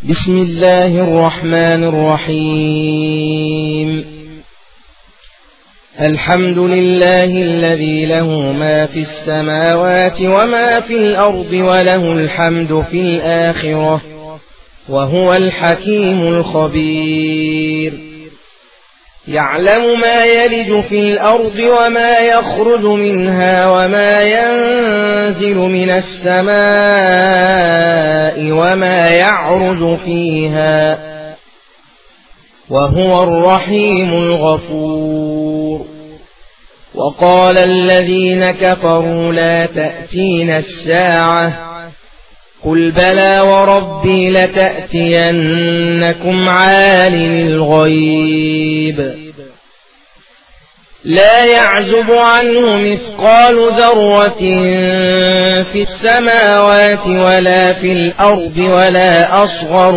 بسم الله الرحمن الرحيم. الحمد لله الذي له ما في السماوات وما في الأرض وله الحمد في الآخرة وهو الحكيم الخبير. يعلم ما يلج في الأرض وما يخرج منها وما ينزل من السماء وما يعرج فيها وهو الرحيم الغفور. وقال الذين كفروا لا تأتينا الساعة قل بلى وربي لتأتينكم عالم الغيب لا يعزب عنه مثقال ذرة في السماوات ولا في الأرض ولا أصغر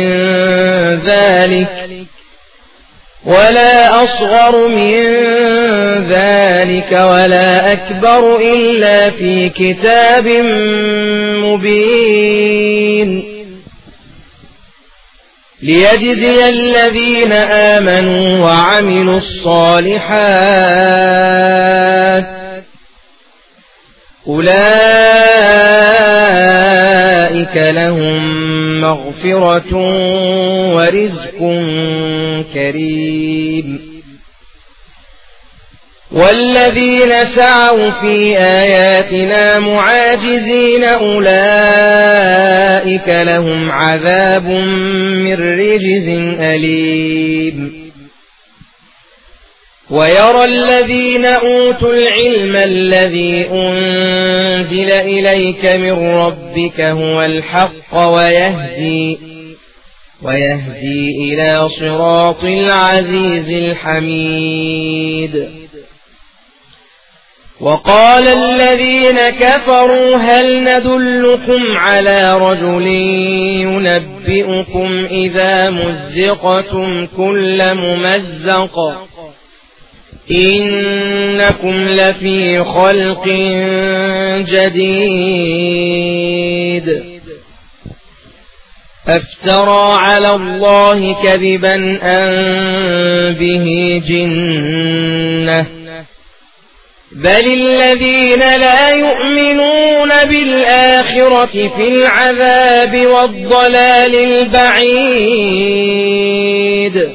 من ذلك ولا أكبر إلا في كتاب مبين ليجزي الذين آمنوا وعملوا الصالحات أولئك لهم مغفرة ورزق كريم. والذين سعوا في آياتنا معاجزين أولئك لهم عذاب من رجز أليم. ويرى الذين أوتوا العلم الذي أنزل إليك من ربك هو الحق ويهدي إلى صراط العزيز الحميد. وقال الذين كفروا هل ندلكم على رجل ينبئكم إذا مزقتم كل ممزق إنكم لفي خلق جديد أفترى على الله كذبا أم به جنة بل الذين لا يؤمنون بالآخرة في العذاب والضلال البعيد.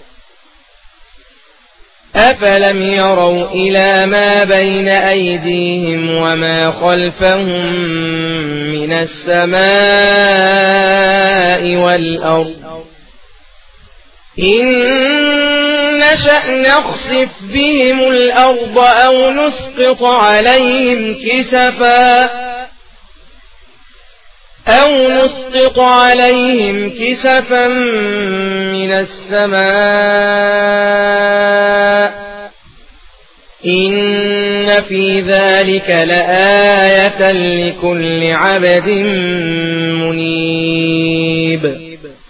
أفلم يروا إلى ما بين أيديهم وما خلفهم من السماء والأرض إن نشأ نخسف بهم الأرض أو نسقط عليهم كسفا من السماء إن في ذلك لآية لكل عبد منيب.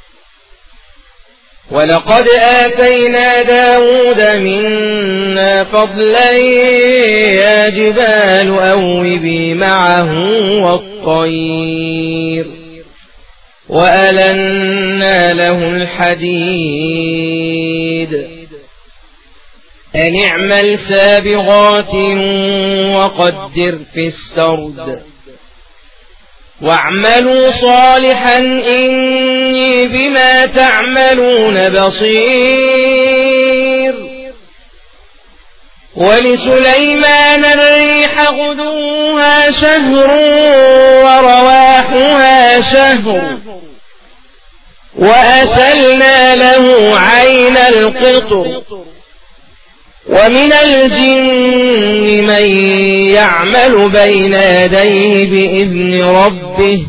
ولقد آتينا داود منا فضلا يا جبال أوبي معه والطير وألنا له الحديد أن اعمل سابغات وقدر في السرد واعملوا صالحا إني بما تعملون بصير. ولسليمان الريح غدوها شهر ورواحها شهر وأسلنا له عين القطر ومن الجن من يعمل بين يديه بإذن ربه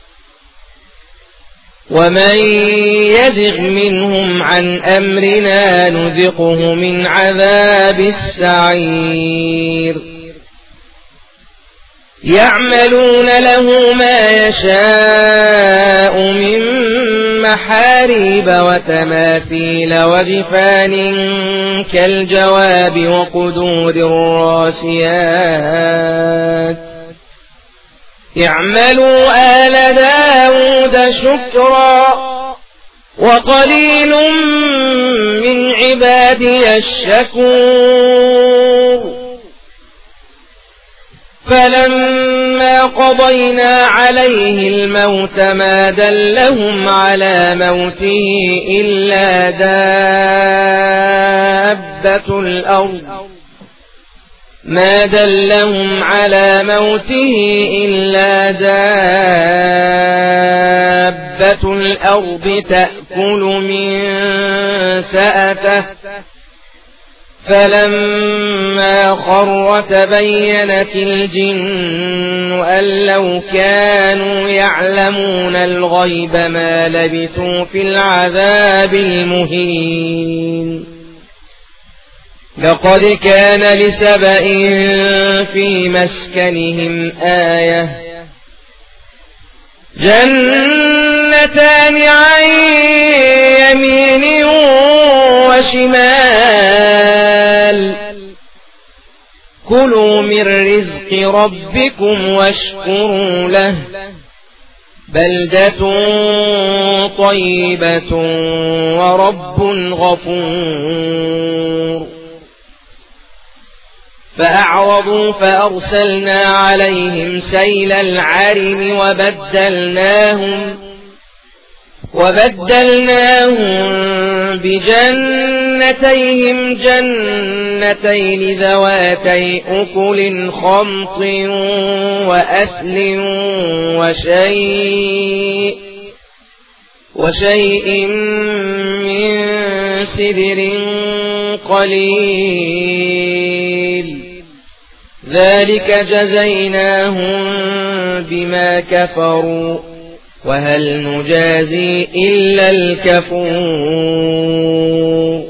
ومن يزغ منهم عن أمرنا نذقه من عذاب السعير. يعملون له ما يشاء من محاريب وتماثيل وجفان كالجواب وقدور الراسيات اعملوا آل داود شكرا وقليل من عبادي الشكور فلما قضينا عليه الموت ما دلهم على موته إلا دابة الأرض تأكل من سأته فلما خر تبينت الجن أن لو كانوا يعلمون الغيب ما لبثوا في العذاب المهين لقد كان لسبإ في مسكنهم آية جنتان عن يمين وشمال كلوا من رزق ربكم واشكروا له بلدة طيبة ورب غفور فأعرضوا فأرسلنا عليهم سيل العرم وبدلناهم بجنتيهم جنتين ذواتي أكل خمط وأثل وشيء من سدر قليل ذلك جزيناهم بما كفروا وهل نجازي إلا الكفور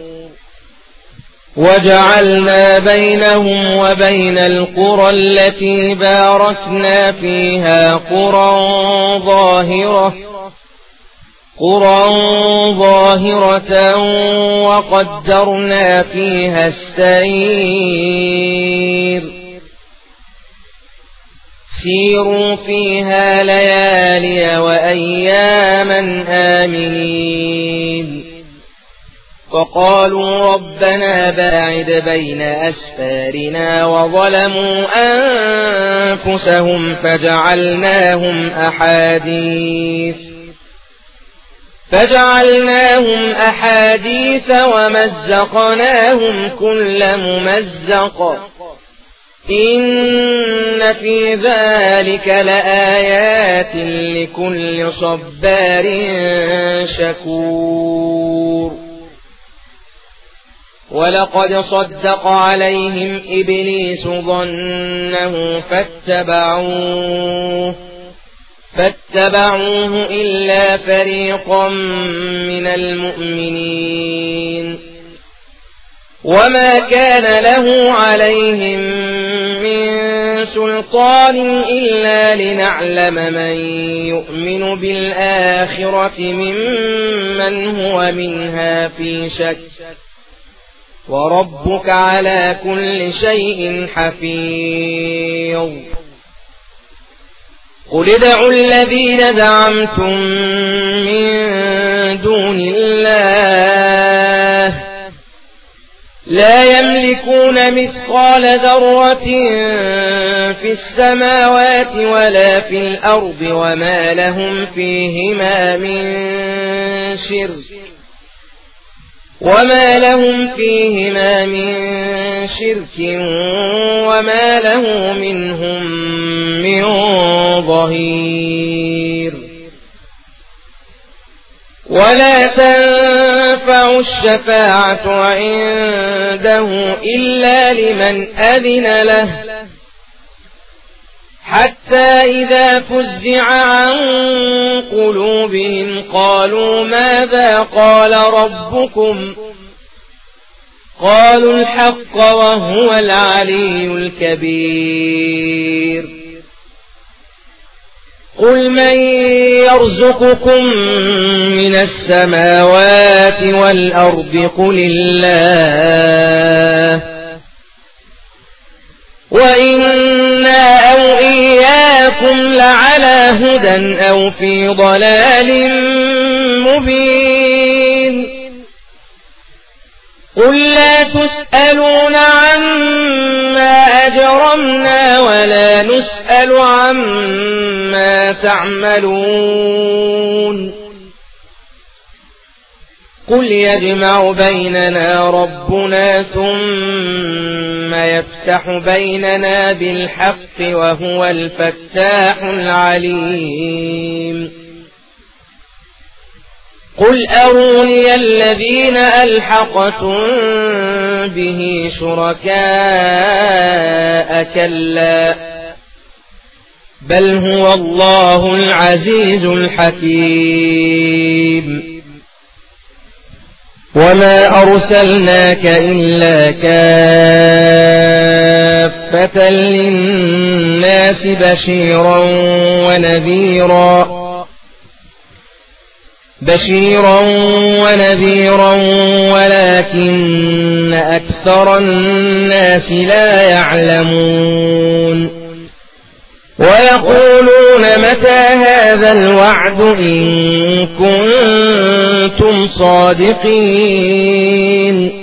وجعلنا بينهم وبين القرى التي باركنا فيها قرى ظاهرة وقدرنا فيها السير سيروا فيها ليالي وأياما آمنين فقالوا ربنا باعد بين أسفارنا وظلموا أنفسهم فجعلناهم أحاديث ومزقناهم كل ممزق إن في ذلك لآيات لكل صبار شكور ولقد صدق عليهم إبليس ظنه فاتبعوه إلا فريقا من المؤمنين وما كان له عليهم من سلطان إلا لنعلم من يؤمن بالآخرة ممن هو منها في شك وربك على كل شيء حفيظ قل ادعوا الذين زعمتم من دون الله لا يملكون مثقال ذرة في السماوات ولا في الأرض وما لهم فيهما من شرك وما له منهم من ظهير ولا تنفع الشفاعة عنده إلا لمن أذن له حتى إذا فزع عن قلوبهم قالوا ماذا قال ربكم قالوا الحق وهو العلي الكبير قل من يرزقكم من السماوات والأرض قل الله وإنا أو إياكم لعلى هدى أو في ضلال مبين قل لا تسألون عما أجرمنا ولا نسأل عما تعملون قل يجمع بيننا ربنا ثم يفتح بيننا بالحق وهو الفتاح العليم قل أروني الذين ألحقتم به شركاء كلا بل هو الله العزيز الحكيم وما أرسلناك إلا كافة للناس بشيرا ونذيرا ولكن أكثر الناس لا يعلمون ويقولون متى هذا الوعد إن كنتم صادقين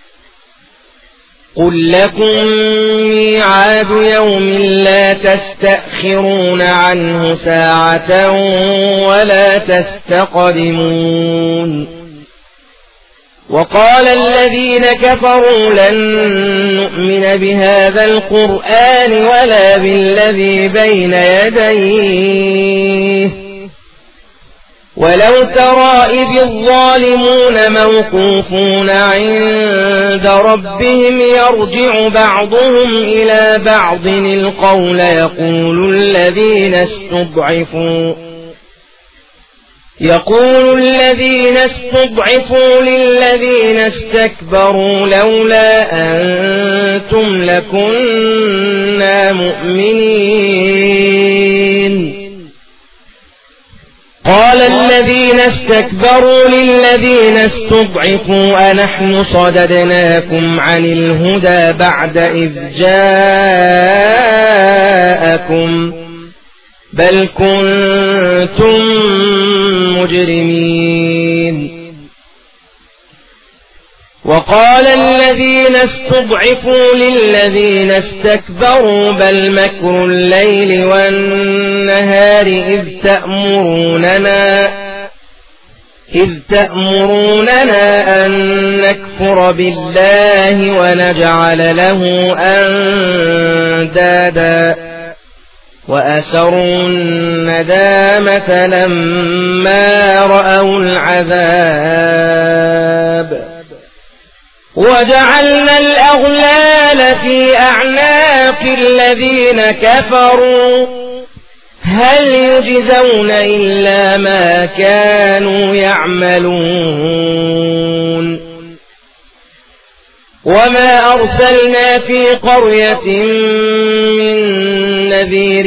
قل لكم ميعاد يوم لا تستأخرون عنه ساعة ولا تستقدمون وقال الذين كفروا لن نؤمن بهذا القرآن ولا بالذي بين يديه ولو ترى إذ الظالمون موقوفون عند ربهم يرجع بعضهم إلى بعض القول يقول الذين استضعفوا للذين استكبروا لولا أنتم لكنا مؤمنين قال الذين استكبروا للذين استضعفوا أنحن صددناكم عن الهدى بعد إذ جاءكم بل كنتم مجرمين وقال الذين استضعفوا للذين استكبروا بل مكر الليل والنهار إذ تأمروننا أن نكفر بالله ونجعل له أندادا وأسروا الندامة لما رأوا العذاب وجعلنا الأغلال في أعناق الذين كفروا هل يجزون إلا ما كانوا يعملون وما أرسلنا في قرية من نذير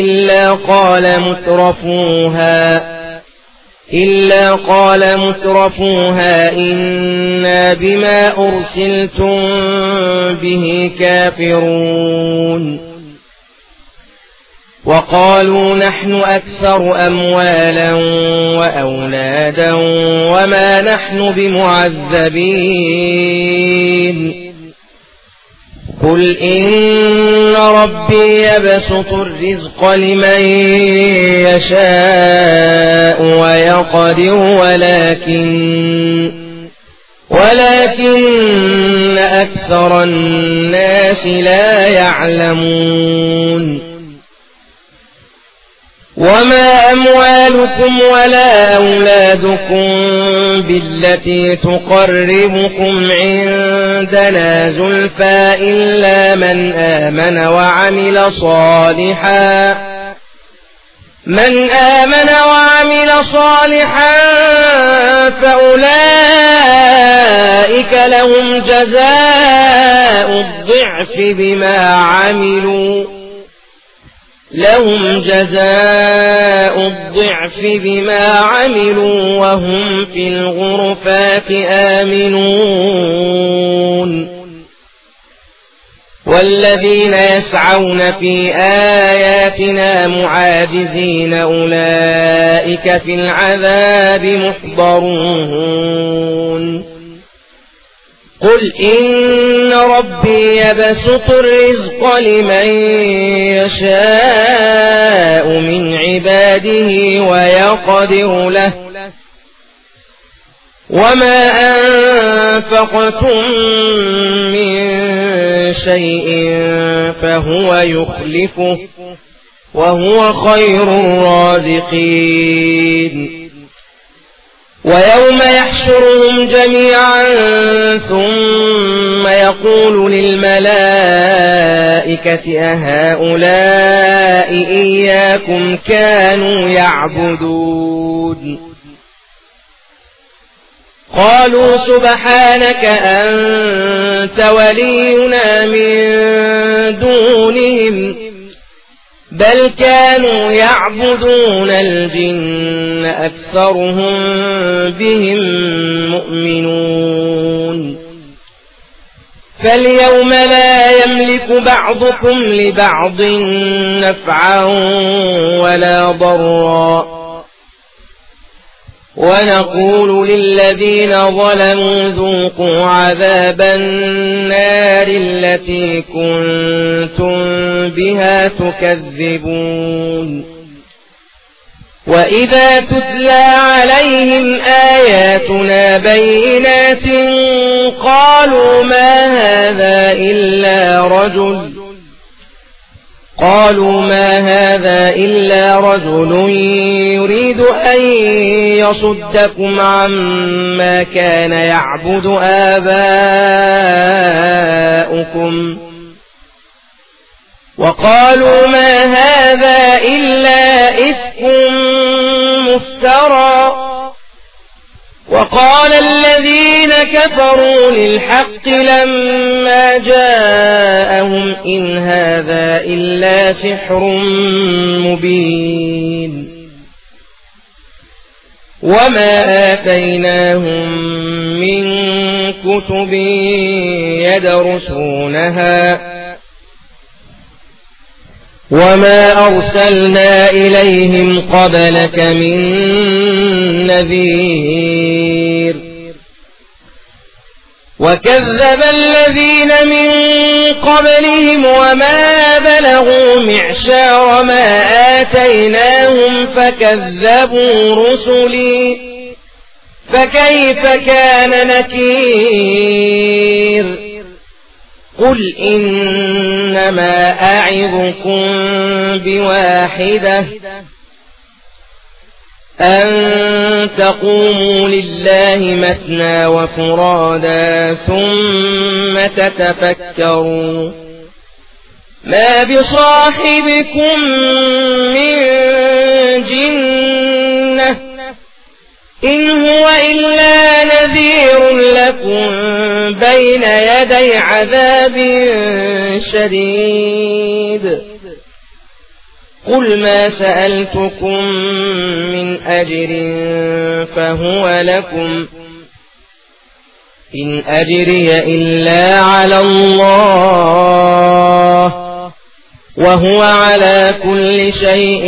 إلا قال مترفوها إنا بما أرسلتم به كافرون وقالوا نحن أكثر أموالا وأولادا وما نحن بمعذبين قل إن ربي يبسط الرزق لمن يشاء ويقدر ولكن أكثر الناس لا يعلمون وما أموالكم ولا أولادكم بالتي تقربكم عندنا زلفى إلا من آمن وعمل صالحا فأولئك لهم جزاء الضعف بما عملوا وهم في الغرفات آمنون والذين يسعون في آياتنا معاجزين أولئك في العذاب محضرون قل إن ربي يبسط الرزق لمن يشاء من عباده ويقدر له وما أنفقتم من شيء فهو يخلفه وهو خير الرازقين ويوم يحشرهم جميعا ثم يقول للملائكة أهؤلاء إياكم كانوا يعبدون قالوا سبحانك أنت ولينا من دونهم بل كانوا يعبدون الجن أكثرهم بهم مؤمنون فاليوم لا يملك بعضكم لبعض نفعا ولا ضرا ونقول للذين ظلموا ذوقوا عذاب النار التي كنتم بها تكذبون وإذا تتلى عليهم آياتنا بينات قالوا ما هذا إلا رجل يريد أن يصدكم عما كان يعبد آباؤكم وقالوا ما هذا إلا إفك مفترى وقال الذين كفروا للحق لما جاءهم إن هذا إلا سحر مبين وما آتيناهم من كتب يدرسونها وما أرسلنا إليهم قبلك من نذير وكذب الذين من قبلهم وما بلغوا معشار ما آتيناهم فكذبوا رسلي فكيف كان نكير قل إنما أعظكم بواحدة أن تقوموا لله مثنى وفرادا ثم تتفكروا ما بصاحبكم من جنة إن هو إلا نذير لكم بين يدي عذاب شديد قل ما سألتكم من أجر فهو لكم إن أجري إلا على الله وهو على كل شيء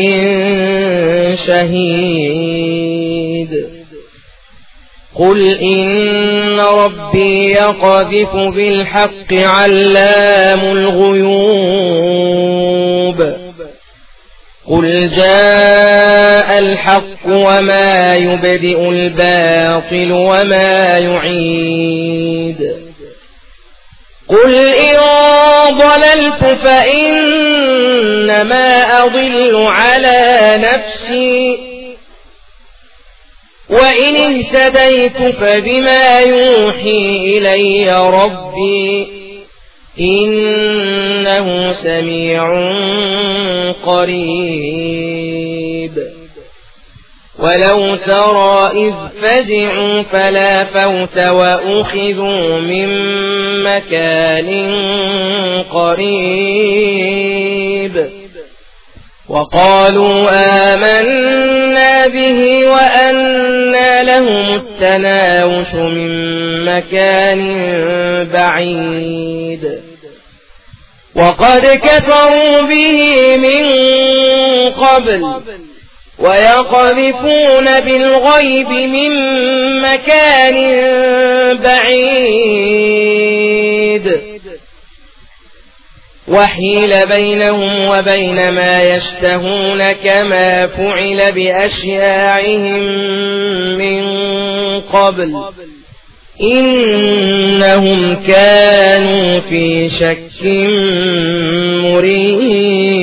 شهيد قل إن ربي يقذف بالحق علام الغيوب قل جاء الحق وما يبدئ الباطل وما يعيد قل إن ضللت فإنما أضل على نفسي وإن اهتديت فبما يوحي إلي ربي إنه سميع قريب ولو ترى إذ فزعوا فلا فوت وأخذوا من مكان قريب وقالوا آمنا به وأنى لهم التناوش من مكان بعيد وقد كفروا به من قبل ويقذفون بالغيب من مكان بعيد وحيل بينهم وبين ما يشتهون كما فعل بأشياعهم من قبل إنهم كانوا في شك مريب